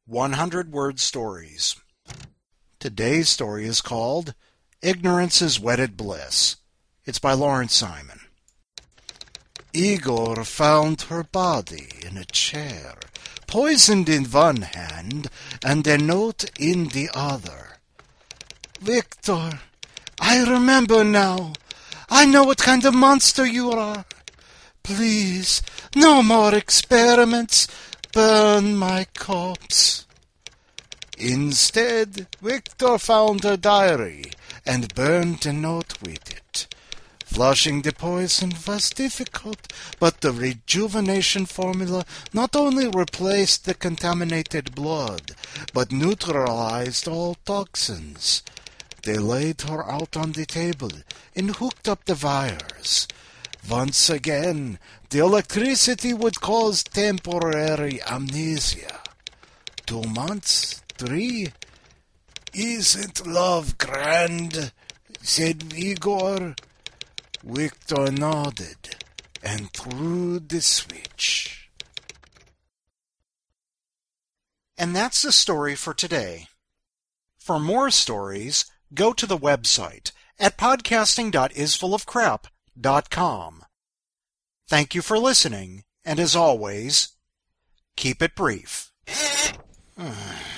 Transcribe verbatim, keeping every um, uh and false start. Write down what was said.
hundred word stories. Today's story is called Ignorance is Wedded Bliss. It's by Lawrence Simon. Igor found her body in a chair, poisoned in one hand and a note in the other. Victor, I remember now. I know what kind of monster you are. Please, no more experiments. Burn my corpse. Instead, Victor found her diary and burned a note with it. Flushing the poison was difficult, but the rejuvenation formula not only replaced the contaminated blood, but neutralized all toxins. They laid her out on the table and hooked up the wires. Once again, the electricity would cause temporary amnesia. Two months, three. Isn't love grand? Said Igor. Victor nodded and threw the switch. And that's the story for today. For more stories, go to the website at podcasting dot isfullofcrap dot com. Thank you for listening, and as always, keep it brief.